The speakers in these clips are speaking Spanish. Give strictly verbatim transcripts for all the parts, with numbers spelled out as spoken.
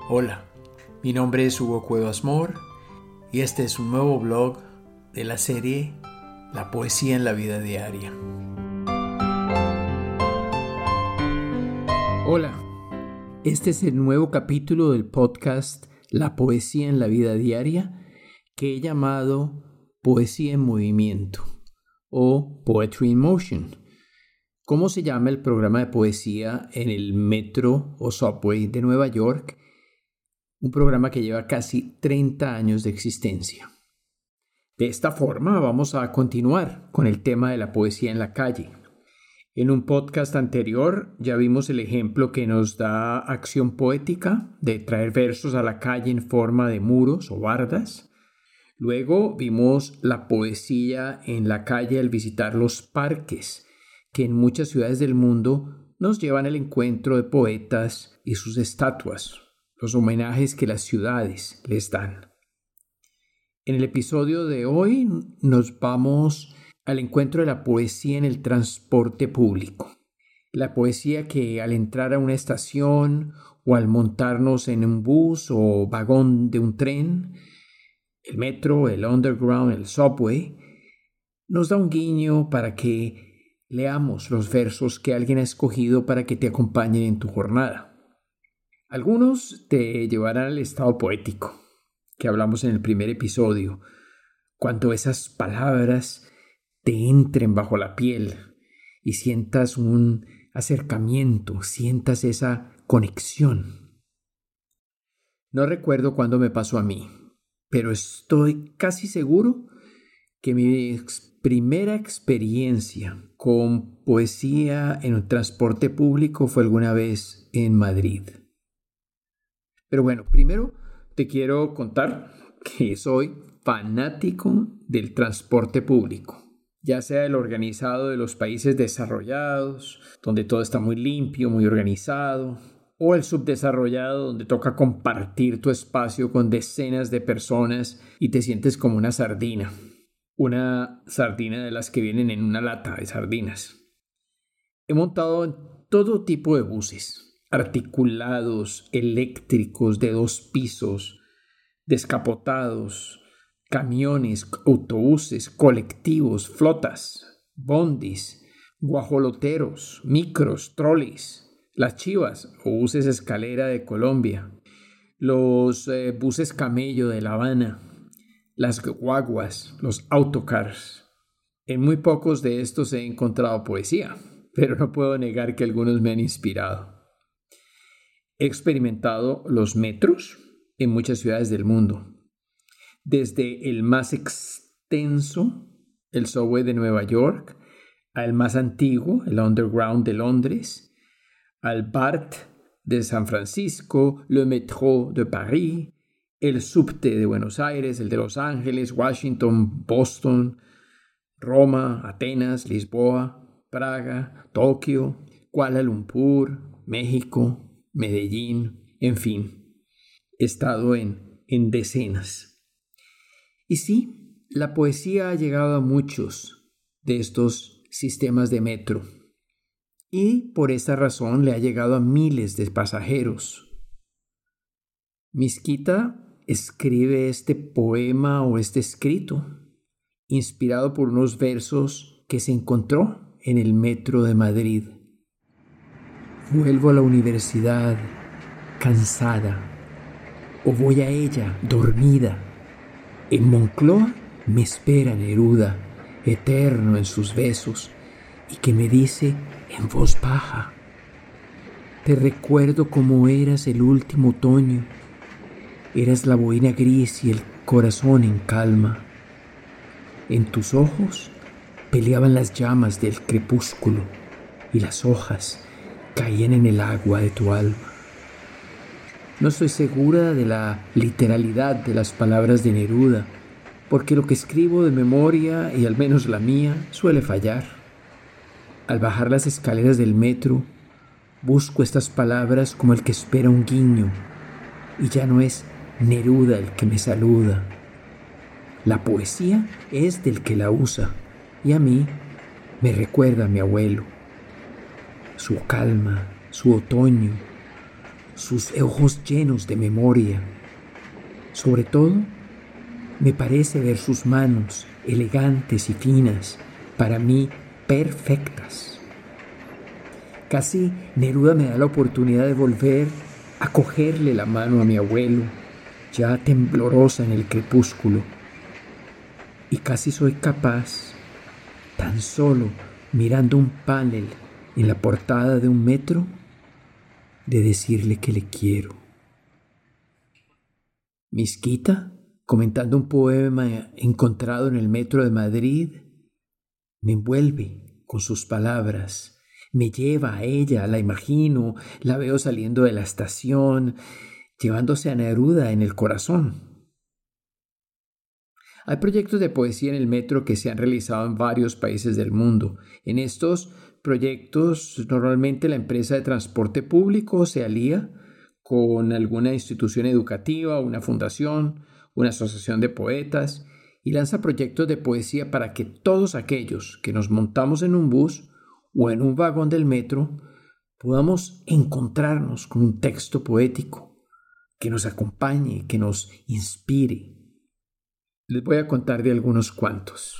Hola, mi nombre es Hugo Cuevas Mor y este es un nuevo blog de la serie La Poesía en la Vida Diaria. Hola, este es el nuevo capítulo del podcast La Poesía en la Vida Diaria que he llamado Poesía en Movimiento o Poetry in Motion. ¿Cómo se llama el programa de poesía en el metro o subway de Nueva York? Un programa que lleva casi treinta años de existencia. De esta forma vamos a continuar con el tema de la poesía en la calle. En un podcast anterior ya vimos el ejemplo que nos da Acción Poética de traer versos a la calle en forma de muros o bardas. Luego vimos la poesía en la calle al visitar los parques, que en muchas ciudades del mundo nos llevan al encuentro de poetas y sus estatuas, los homenajes que las ciudades les dan. En el episodio de hoy nos vamos al encuentro de la poesía en el transporte público. La poesía que al entrar a una estación o al montarnos en un bus o vagón de un tren, el metro, el underground, el subway, nos da un guiño para que leamos los versos que alguien ha escogido para que te acompañen en tu jornada. Algunos te llevarán al estado poético, que hablamos en el primer episodio, cuando esas palabras te entren bajo la piel y sientas un acercamiento, sientas esa conexión. No recuerdo cuándo me pasó a mí, pero estoy casi seguro que mi ex- primera experiencia con poesía en un transporte público fue alguna vez en Madrid. Pero bueno, primero te quiero contar que soy fanático del transporte público, ya sea el organizado de los países desarrollados, donde todo está muy limpio, muy organizado, o el subdesarrollado, donde toca compartir tu espacio con decenas de personas y te sientes como una sardina, una sardina de las que vienen en una lata de sardinas. He montado en todo tipo de buses, articulados, eléctricos, de dos pisos, descapotados, camiones, autobuses, colectivos, flotas, bondis, guajoloteros, micros, trolis, las chivas o buses escalera de Colombia, los eh, buses camello de La Habana, las guaguas, los autocars. En muy pocos de estos he encontrado poesía, pero no puedo negar que algunos me han inspirado. He experimentado los metros en muchas ciudades del mundo, desde el más extenso, el subway de Nueva York, al más antiguo, el underground de Londres, al B A R T de San Francisco, le métro de París, el subte de Buenos Aires, el de Los Ángeles, Washington, Boston, Roma, Atenas, Lisboa, Praga, Tokio, Kuala Lumpur, México, Medellín, en fin, he estado en, en decenas. Y sí, la poesía ha llegado a muchos de estos sistemas de metro y por esta razón le ha llegado a miles de pasajeros. Misquita escribe este poema o este escrito inspirado por unos versos que se encontró en el metro de Madrid. Vuelvo a la universidad, cansada, o voy a ella, dormida. En Moncloa me espera Neruda, eterno en sus besos, y que me dice en voz baja: te recuerdo como eras el último otoño, eras la boina gris y el corazón en calma. En tus ojos peleaban las llamas del crepúsculo y las hojas caían en el agua de tu alma. No estoy segura de la literalidad de las palabras de Neruda, porque lo que escribo de memoria, y al menos la mía, suele fallar. Al bajar las escaleras del metro, busco estas palabras como el que espera un guiño, y ya no es Neruda el que me saluda. La poesía es del que la usa, y a mí me recuerda a mi abuelo. Su calma, su otoño, sus ojos llenos de memoria. Sobre todo, me parece ver sus manos elegantes y finas, para mí perfectas. Casi Neruda me da la oportunidad de volver a cogerle la mano a mi abuelo, ya temblorosa en el crepúsculo, y casi soy capaz, tan solo mirando un panel en la portada de un metro, de decirle que le quiero. Misquita, comentando un poema encontrado en el metro de Madrid, me envuelve con sus palabras, me lleva a ella, la imagino, la veo saliendo de la estación, llevándose a Neruda en el corazón. Hay proyectos de poesía en el metro que se han realizado en varios países del mundo. En estos proyectos, normalmente la empresa de transporte público se alía con alguna institución educativa, una fundación, una asociación de poetas, y lanza proyectos de poesía para que todos aquellos que nos montamos en un bus o en un vagón del metro podamos encontrarnos con un texto poético que nos acompañe, que nos inspire. Les voy a contar de algunos cuantos.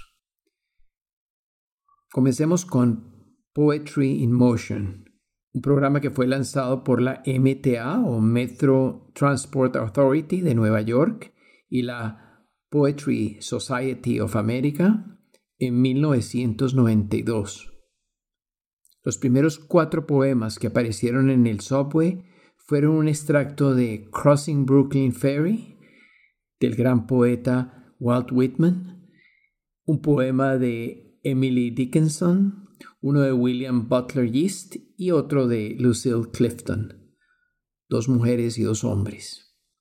Comencemos con Poetry in Motion, un programa que fue lanzado por la M T A o Metro Transport Authority de Nueva York y la Poetry Society of America en mil novecientos noventa y dos. Los primeros cuatro poemas que aparecieron en el subway fueron un extracto de Crossing Brooklyn Ferry del gran poeta Walt Whitman, un poema de Emily Dickinson, uno de William Butler Yeats y otro de Lucille Clifton, dos mujeres y dos hombres.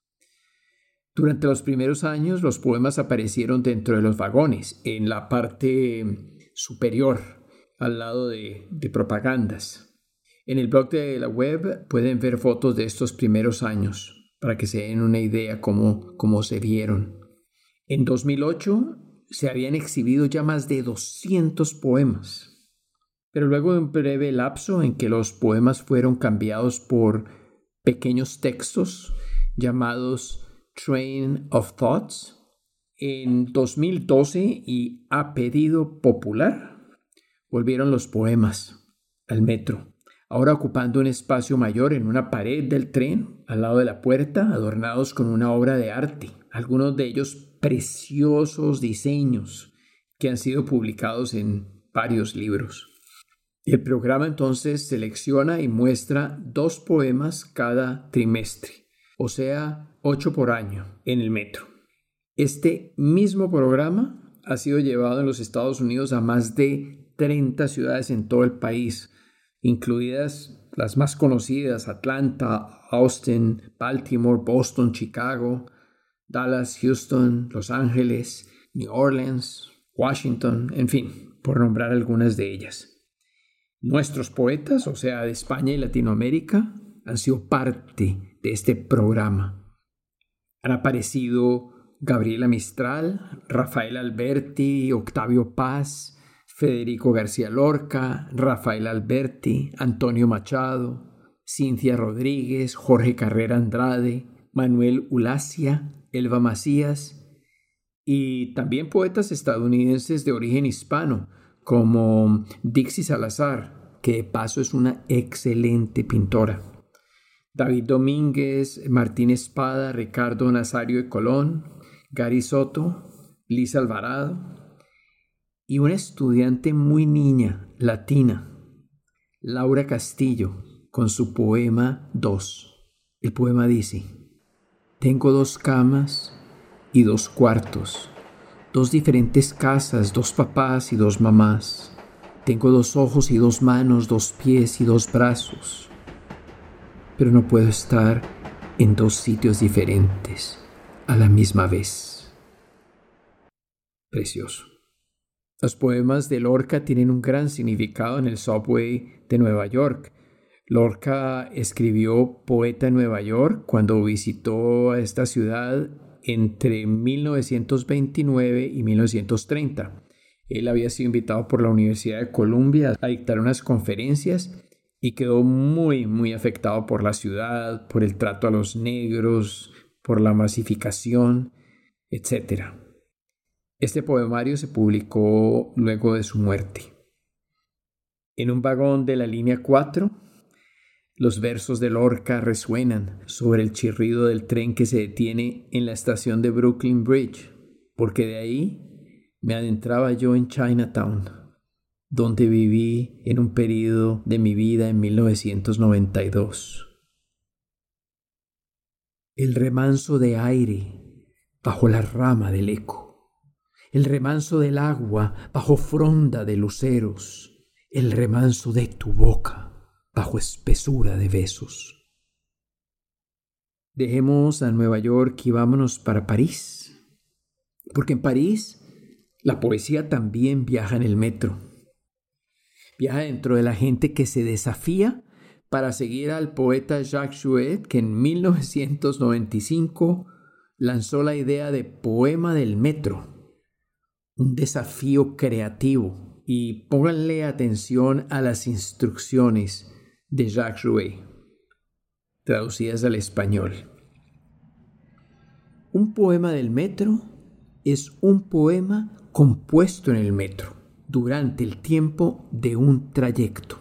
Durante los primeros años, los poemas aparecieron dentro de los vagones, en la parte superior, al lado de, de propagandas. En el blog de la web pueden ver fotos de estos primeros años, para que se den una idea cómo, cómo se vieron. En dos mil ocho se habían exhibido ya más de doscientos poemas, pero luego de un breve lapso en que los poemas fueron cambiados por pequeños textos llamados Train of Thoughts, en dos mil doce y a pedido popular, volvieron los poemas al metro, ahora ocupando un espacio mayor en una pared del tren al lado de la puerta, adornados con una obra de arte, algunos de ellos preciosos diseños que han sido publicados en varios libros. El programa entonces selecciona y muestra dos poemas cada trimestre, o sea, ocho por año en el metro. Este mismo programa ha sido llevado en los Estados Unidos a más de treinta ciudades en todo el país, incluidas las más conocidas: Atlanta, Austin, Baltimore, Boston, Chicago, Dallas, Houston, Los Ángeles, New Orleans, Washington, en fin, por nombrar algunas de ellas. Nuestros poetas, o sea, de España y Latinoamérica, han sido parte de este programa. Han aparecido Gabriela Mistral, Rafael Alberti, Octavio Paz, Federico García Lorca, Rafael Alberti, Antonio Machado, Cintia Rodríguez, Jorge Carrera Andrade, Manuel Ulacia, Elba Macías y también poetas estadounidenses de origen hispano como Dixie Salazar, que de paso es una excelente pintora, David Domínguez, Martín Espada, Ricardo Nazario de Colón, Gary Soto, Lisa Alvarado y una estudiante muy niña, latina, Laura Castillo, con su poema Dos. El poema dice: tengo dos camas y dos cuartos, dos diferentes casas, dos papás y dos mamás. Tengo dos ojos y dos manos, dos pies y dos brazos. Pero no puedo estar en dos sitios diferentes a la misma vez. Precioso. Los poemas de Lorca tienen un gran significado en el subway de Nueva York. Lorca escribió Poeta en Nueva York cuando visitó a esta ciudad entre mil novecientos veintinueve y mil novecientos treinta. Él había sido invitado por la Universidad de Columbia a dictar unas conferencias y quedó muy, muy afectado por la ciudad, por el trato a los negros, por la masificación, etcétera. Este poemario se publicó luego de su muerte. En un vagón de la línea cuatro, los versos de Lorca resuenan sobre el chirrido del tren que se detiene en la estación de Brooklyn Bridge, porque de ahí me adentraba yo en Chinatown, donde viví en un período de mi vida en mil novecientos noventa y dos. El remanso de aire bajo la rama del eco, el remanso del agua bajo fronda de luceros, el remanso de tu boca bajo espesura de besos. Dejemos a Nueva York y vámonos para París, porque en París la poesía también viaja en el metro. Viaja dentro de la gente que se desafía para seguir al poeta Jacques Jouet, que en mil novecientos noventa y cinco lanzó la idea de poema del metro, un desafío creativo. Y pónganle atención a las instrucciones de Jacques Jouet, traducidas al español. Un poema del metro es un poema compuesto en el metro durante el tiempo de un trayecto.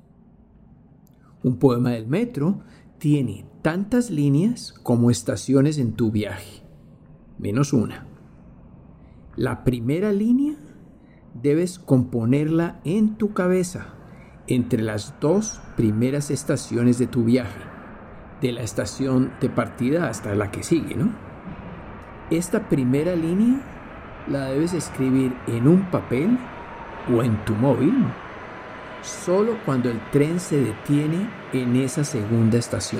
Un poema del metro tiene tantas líneas como estaciones en tu viaje, menos una. La primera línea debes componerla en tu cabeza entre las dos primeras estaciones de tu viaje, de la estación de partida hasta la que sigue, ¿no? Esta primera línea la debes escribir en un papel o en tu móvil, solo cuando el tren se detiene en esa segunda estación.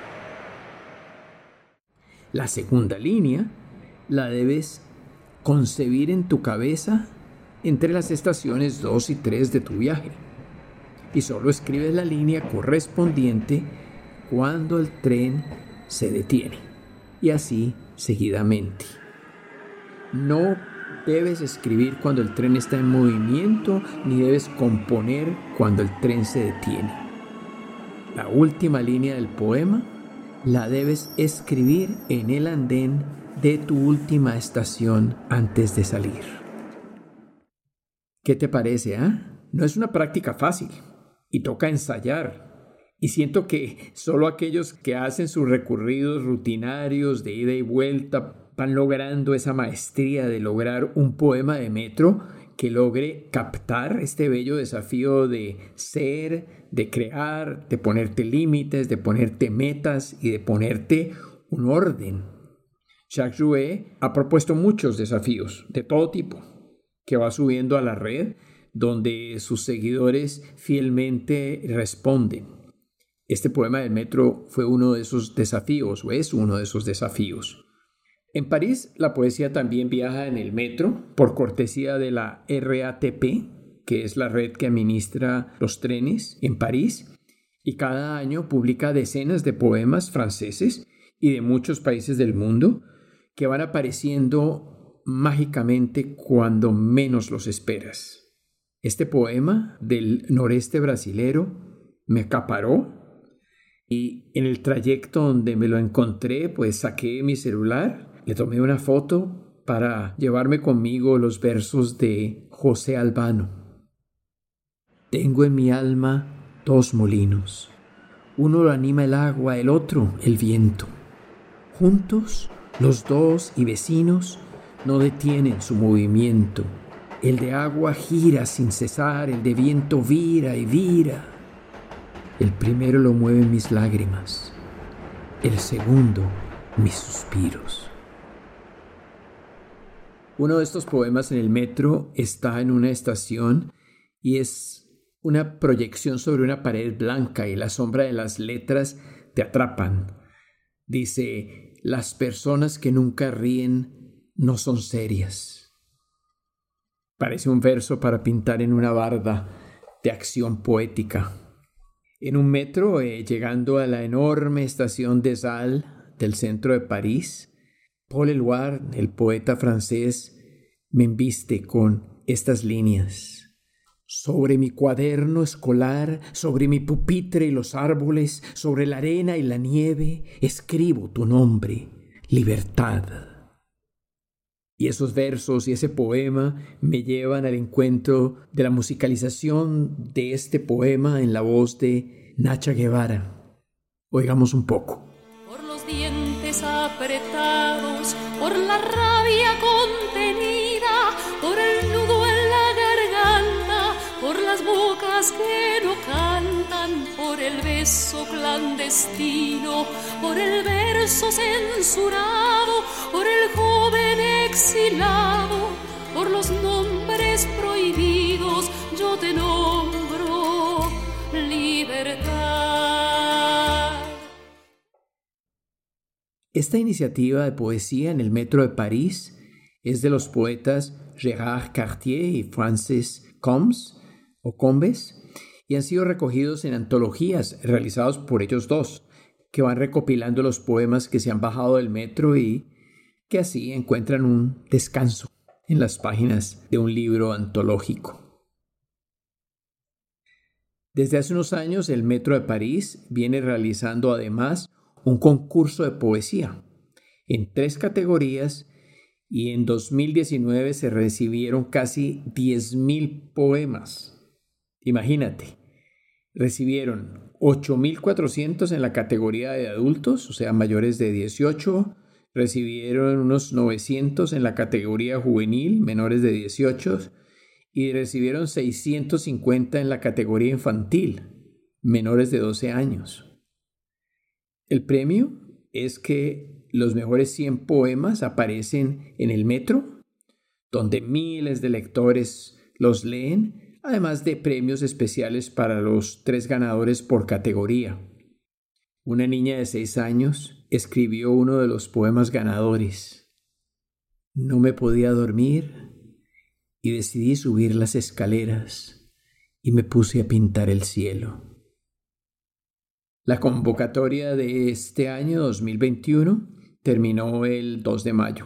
La segunda línea la debes concebir en tu cabeza entre las estaciones dos y tres de tu viaje, y solo escribes la línea correspondiente cuando el tren se detiene, y así seguidamente. No debes escribir cuando el tren está en movimiento, ni debes componer cuando el tren se detiene. La última línea del poema la debes escribir en el andén de tu última estación antes de salir. ¿Qué te parece, ah? ¿eh? No es una práctica fácil y toca ensayar. Y siento que solo aquellos que hacen sus recorridos rutinarios de ida y vuelta van logrando esa maestría de lograr un poema de metro que logre captar este bello desafío de ser, de crear, de ponerte límites, de ponerte metas y de ponerte un orden. Jacques Jouet ha propuesto muchos desafíos de todo tipo que va subiendo a la red, donde sus seguidores fielmente responden. Este poema del metro fue uno de esos desafíos, o es uno de esos desafíos. En París, la poesía también viaja en el metro por cortesía de la R A T P, que es la red que administra los trenes en París, y cada año publica decenas de poemas franceses y de muchos países del mundo que van apareciendo mágicamente cuando menos los esperas. Este poema del noreste brasilero me acaparó y en el trayecto donde me lo encontré, pues saqué mi celular, le tomé una foto para llevarme conmigo los versos de José Albano. Tengo en mi alma dos molinos. Uno lo anima el agua, el otro el viento. Juntos, los dos y vecinos no detienen su movimiento. El de agua gira sin cesar, el de viento vira y vira. El primero lo mueven mis lágrimas, el segundo mis suspiros. Uno de estos poemas en el metro está en una estación y es una proyección sobre una pared blanca y la sombra de las letras te atrapan. Dice, las personas que nunca ríen no son serias. Parece un verso para pintar en una barda de acción poética. En un metro, eh, llegando a la enorme estación des Halles del centro de París, Paul Eluard, el poeta francés, me embiste con estas líneas. Sobre mi cuaderno escolar, sobre mi pupitre y los árboles, sobre la arena y la nieve, escribo tu nombre, libertad. Y esos versos y ese poema me llevan al encuentro de la musicalización de este poema en la voz de Nacha Guevara. Oigamos un poco. Por los dientes apretados, por la rabia contenida, por el nudo en la garganta, por las bocas que no cantan, por el beso clandestino, por el verso censurado, por el joven exilado, por los nombres prohibidos, yo te nombro libertad. Esta iniciativa de poesía en el metro de París es de los poetas Gérard Cartier y Francis Combes, o Combes, y han sido recogidos en antologías realizadas por ellos dos, que van recopilando los poemas que se han bajado del metro y que así encuentran un descanso en las páginas de un libro antológico. Desde hace unos años, el Metro de París viene realizando además un concurso de poesía en tres categorías y en dos mil diecinueve se recibieron casi diez mil poemas. Imagínate, recibieron ocho mil cuatrocientos en la categoría de adultos, o sea, mayores de dieciocho, recibieron unos novecientos en la categoría juvenil, menores de dieciocho, y recibieron seiscientos cincuenta en la categoría infantil, menores de doce años. El premio es que los mejores cien poemas aparecen en el metro, donde miles de lectores los leen, además de premios especiales para los tres ganadores por categoría. Una niña de seis años escribió uno de los poemas ganadores. No me podía dormir y decidí subir las escaleras y me puse a pintar el cielo. La convocatoria de este año dos mil veintiuno terminó el dos de mayo.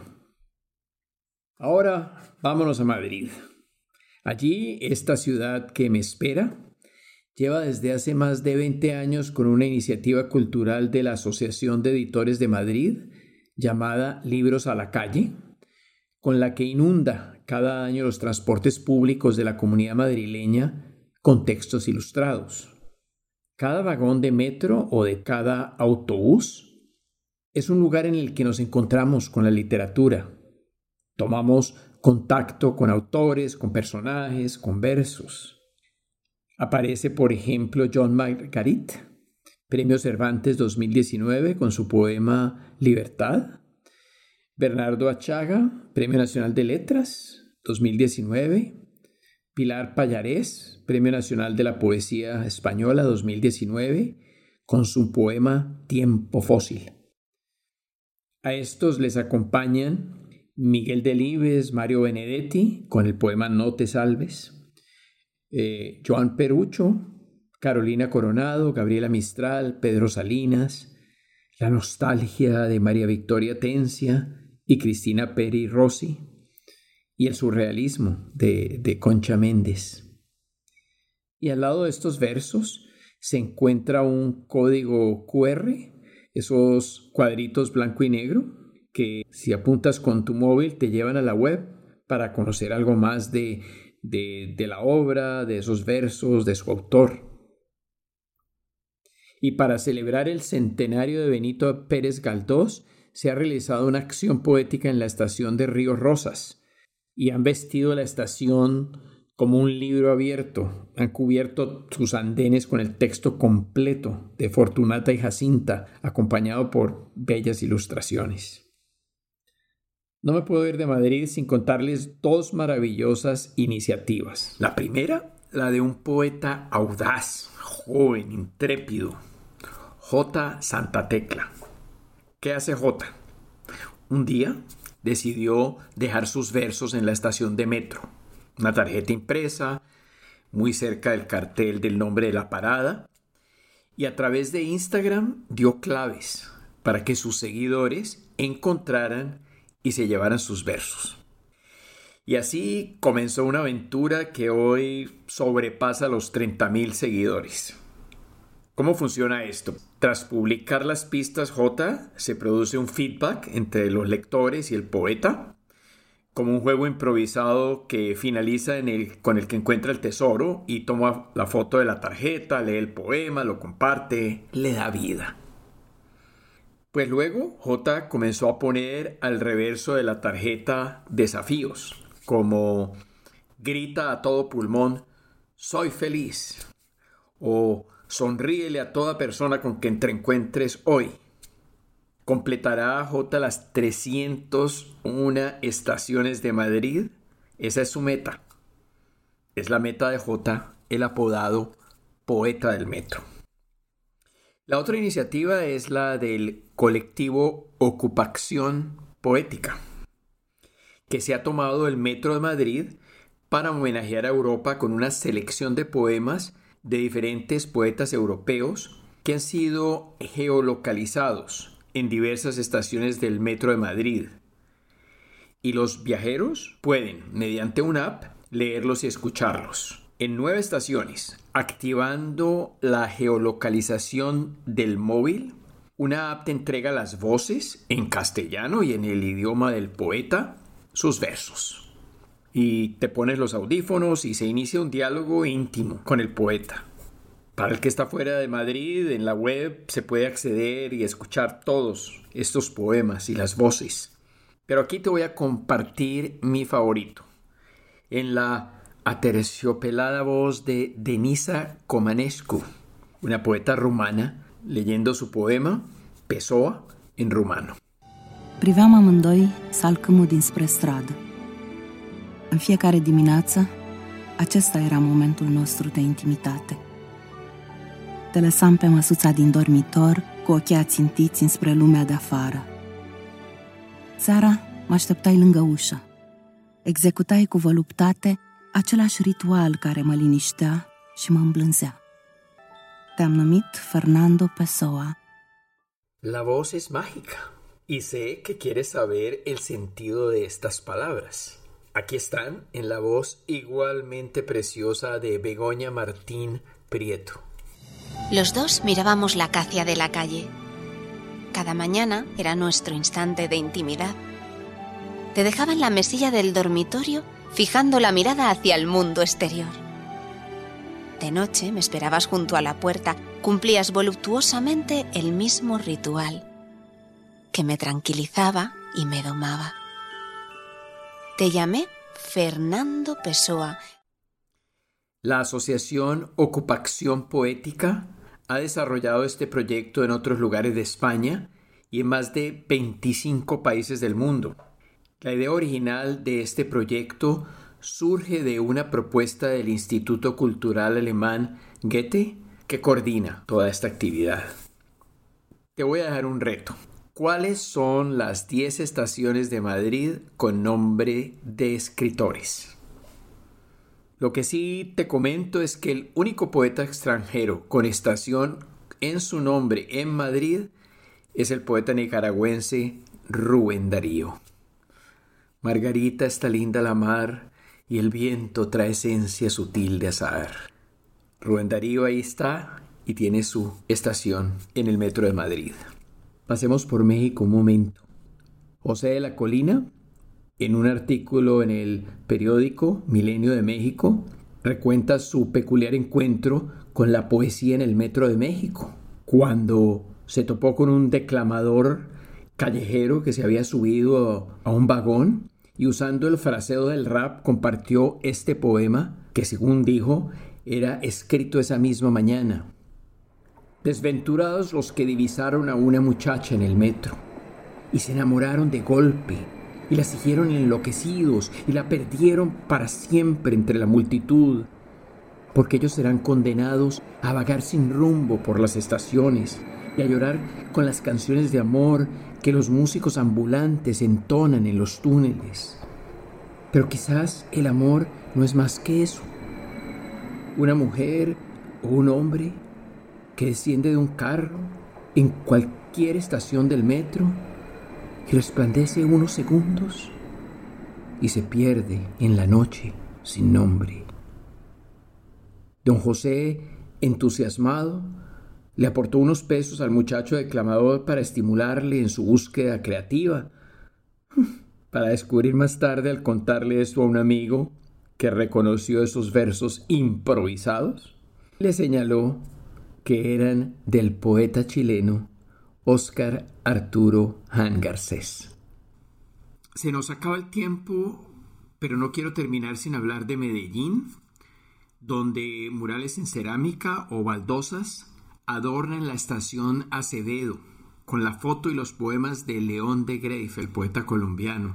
Ahora vámonos a Madrid. Allí, esta ciudad que me espera lleva desde hace más de veinte años con una iniciativa cultural de la Asociación de Editores de Madrid llamada Libros a la Calle, con la que inunda cada año los transportes públicos de la comunidad madrileña con textos ilustrados. Cada vagón de metro o de cada autobús es un lugar en el que nos encontramos con la literatura. Tomamos contacto con autores, con personajes, con versos. Aparece, por ejemplo, John Margarit, Premio Cervantes dos mil diecinueve con su poema Libertad. Bernardo Achaga, Premio Nacional de Letras dos mil diecinueve. Pilar Pallarés, Premio Nacional de la Poesía Española dos mil diecinueve, con su poema Tiempo Fósil. A estos les acompañan Miguel Delibes, Mario Benedetti, con el poema No te salves, eh, Joan Perucho, Carolina Coronado, Gabriela Mistral, Pedro Salinas, La Nostalgia de María Victoria Tencia y Cristina Peri Rossi, y el surrealismo de, de Concha Méndez. Y al lado de estos versos se encuentra un código cu erre, esos cuadritos blanco y negro, que si apuntas con tu móvil te llevan a la web para conocer algo más de, de, de la obra, de esos versos, de su autor. Y para celebrar el centenario de Benito Pérez Galdós, se ha realizado una acción poética en la estación de Ríos Rosas, y han vestido la estación como un libro abierto. Han cubierto sus andenes con el texto completo de Fortunata y Jacinta, acompañado por bellas ilustraciones. No me puedo ir de Madrid sin contarles dos maravillosas iniciativas. La primera, la de un poeta audaz, joven, intrépido, J. Santa Tecla. ¿Qué hace J? Un día decidió dejar sus versos en la estación de metro, una tarjeta impresa muy cerca del cartel del nombre de la parada, y a través de Instagram dio claves para que sus seguidores encontraran y se llevaran sus versos. Y así comenzó una aventura que hoy sobrepasa los treinta mil seguidores. ¿Cómo funciona esto? Tras publicar las pistas J, se produce un feedback entre los lectores y el poeta, como un juego improvisado que finaliza en el, con el que encuentra el tesoro y toma la foto de la tarjeta, lee el poema, lo comparte, le da vida. Pues luego J comenzó a poner al reverso de la tarjeta desafíos, como grita a todo pulmón, soy feliz, o sonríele a toda persona con quien te encuentres hoy. ¿Completará J las trescientas una estaciones de Madrid? Esa es su meta. Es la meta de J, el apodado Poeta del Metro. La otra iniciativa es la del colectivo Ocupación Poética, que se ha tomado el Metro de Madrid para homenajear a Europa con una selección de poemas de diferentes poetas europeos que han sido geolocalizados en diversas estaciones del Metro de Madrid. Y los viajeros pueden, mediante una app, leerlos y escucharlos. En nueve estaciones, activando la geolocalización del móvil, una app te entrega las voces en castellano y en el idioma del poeta, sus versos. Y te pones los audífonos y se inicia un diálogo íntimo con el poeta. Para el que está fuera de Madrid, en la web se puede acceder y escuchar todos estos poemas y las voces. Pero aquí te voy a compartir mi favorito. En la aterciopelada voz de Denisa Comanescu, una poeta rumana, leyendo su poema Pessoa în rumano. Priveam amândoi salcâmul dinspre stradă. În fiecare dimineață, acesta era momentul nostru de intimitate. Te lăsam pe măsuța din dormitor, cu ochii ațintiți înspre lumea de afară. Seara mă așteptai lângă ușă. Executai cu voluptate același ritual care mă liniștea și mă îmblânzea. Te-am numit Fernando Pessoa. La voz es mágica y sé que quieres saber el sentido de estas palabras. Aquí están en la voz igualmente preciosa de Begoña Martín Prieto. Los dos mirábamos la acacia de la calle. Cada mañana era nuestro instante de intimidad. Te dejaba en la mesilla del dormitorio, fijando la mirada hacia el mundo exterior. De noche me esperabas junto a la puerta, cumplías voluptuosamente el mismo ritual, que me tranquilizaba y me domaba. Te llamé Fernando Pessoa. La Asociación Ocupación Poética ha desarrollado este proyecto en otros lugares de España y en más de veinticinco países del mundo. La idea original de este proyecto surge de una propuesta del Instituto Cultural Alemán Goethe, que coordina toda esta actividad. Te voy a dejar un reto. ¿Cuáles son las diez estaciones de Madrid con nombre de escritores? Lo que sí te comento es que el único poeta extranjero con estación en su nombre en Madrid es el poeta nicaragüense Rubén Darío. Margarita está linda la mar y el viento trae esencia sutil de azahar. Rubén Darío ahí está y tiene su estación en el Metro de Madrid. Pasemos por México un momento. José de la Colina, en un artículo en el periódico Milenio de México, recuenta su peculiar encuentro con la poesía en el Metro de México, cuando se topó con un declamador callejero que se había subido a un vagón y usando el fraseo del rap compartió este poema que, según dijo, era escrito esa misma mañana. Desventurados los que divisaron a una muchacha en el metro y se enamoraron de golpe y la siguieron enloquecidos y la perdieron para siempre entre la multitud, porque ellos serán condenados a vagar sin rumbo por las estaciones y a llorar con las canciones de amor que los músicos ambulantes entonan en los túneles. Pero quizás el amor no es más que eso. Una mujer o un hombre que desciende de un carro en cualquier estación del metro y resplandece unos segundos y se pierde en la noche sin nombre. Don José, entusiasmado, le aportó unos pesos al muchacho declamador para estimularle en su búsqueda creativa, para descubrir más tarde, al contarle esto a un amigo que reconoció esos versos improvisados, le señaló que eran del poeta chileno Óscar Arturo Jan Garcés. Se nos acaba el tiempo, pero no quiero terminar sin hablar de Medellín, donde murales en cerámica o baldosas adornan la estación Acevedo con la foto y los poemas de León de Grave, el poeta colombiano.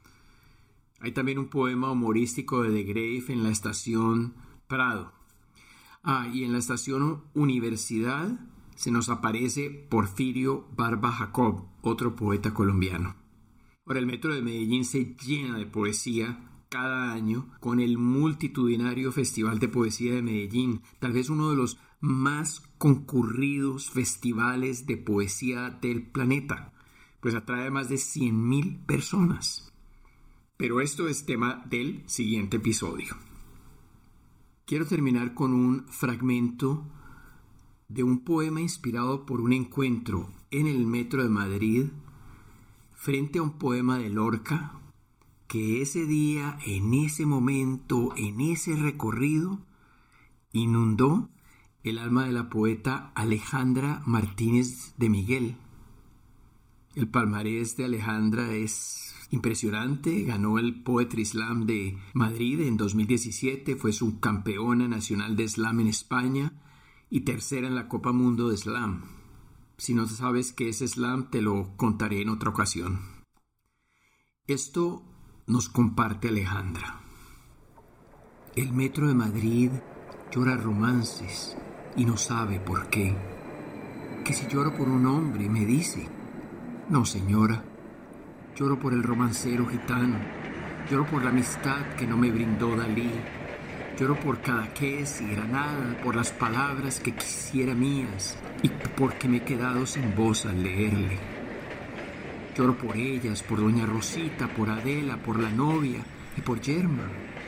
Hay también un poema humorístico de de Grave en la estación Prado. Ah, y en la estación Universidad se nos aparece Porfirio Barba Jacob, otro poeta colombiano. Ahora, el metro de Medellín se llena de poesía cada año con el multitudinario Festival de Poesía de Medellín, tal vez uno de los más concurridos festivales de poesía del planeta, pues atrae a más de cien mil personas. Pero esto es tema del siguiente episodio. Quiero terminar con un fragmento de un poema inspirado por un encuentro en el metro de Madrid frente a un poema de Lorca que ese día, en ese momento, en ese recorrido, inundó el alma de la poeta Alejandra Martínez de Miguel. El palmarés de Alejandra es impresionante. Ganó el Poetry Slam de Madrid en dos mil diecisiete, fue subcampeona nacional de slam en España y tercera en la Copa Mundo de Slam. Si no sabes qué es slam, te lo contaré en otra ocasión. Esto nos comparte Alejandra. El metro de Madrid llora romances y no sabe por qué. Que si lloro por un hombre, me dice. No, señora, lloro por el romancero gitano, lloro por la amistad que no me brindó Dalí, lloro por Cadaqués y Granada, por las palabras que quisiera mías y porque me he quedado sin voz al leerle. Lloro por ellas, por doña Rosita, por Adela, por la novia y por Yerma.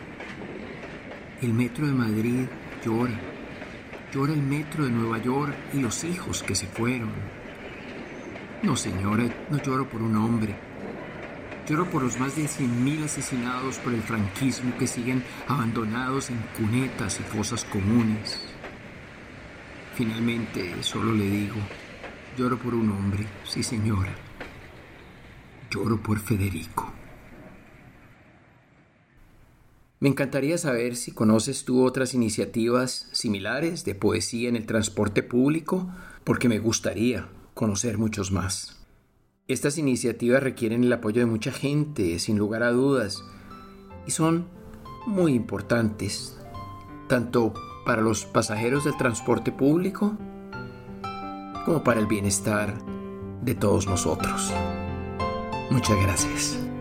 El metro de Madrid llora, llora el metro de Nueva York y los hijos que se fueron. No, señora, no lloro por un hombre. Lloro por los más de cien mil asesinados por el franquismo que siguen abandonados en cunetas y fosas comunes. Finalmente, solo le digo, lloro por un hombre, sí, señora. Lloro por Federico. Me encantaría saber si conoces tú otras iniciativas similares de poesía en el transporte público, porque me gustaría conocer muchos más. Estas iniciativas requieren el apoyo de mucha gente, sin lugar a dudas, y son muy importantes, tanto para los pasajeros del transporte público como para el bienestar de todos nosotros. Muchas gracias.